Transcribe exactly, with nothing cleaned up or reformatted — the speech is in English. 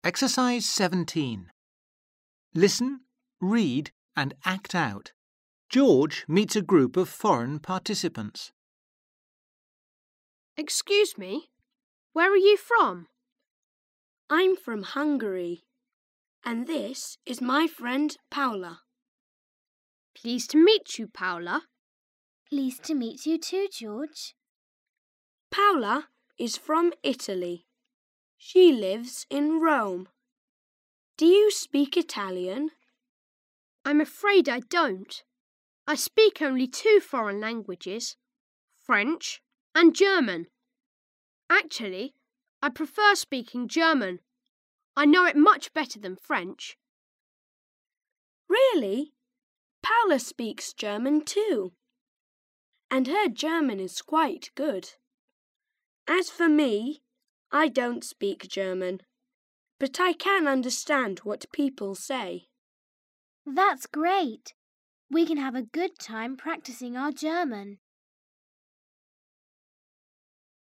Exercise seventeen. Listen, read and act out. George meets a group of foreign participants. Excuse me, where are you from? I'm from Hungary, and this is my friend Paula. Pleased to meet you, Paula. Pleased to meet you too, George. Paula is from Italy. She lives in Rome. Do you speak Italian? I'm afraid I don't. I speak only two foreign languages, French and German. Actually, I prefer speaking German. I know it much better than French. Really? Paula speaks German too. And her German is quite good. As for me, I don't speak German, but I can understand what people say. That's great. We can have a good time practicing our German.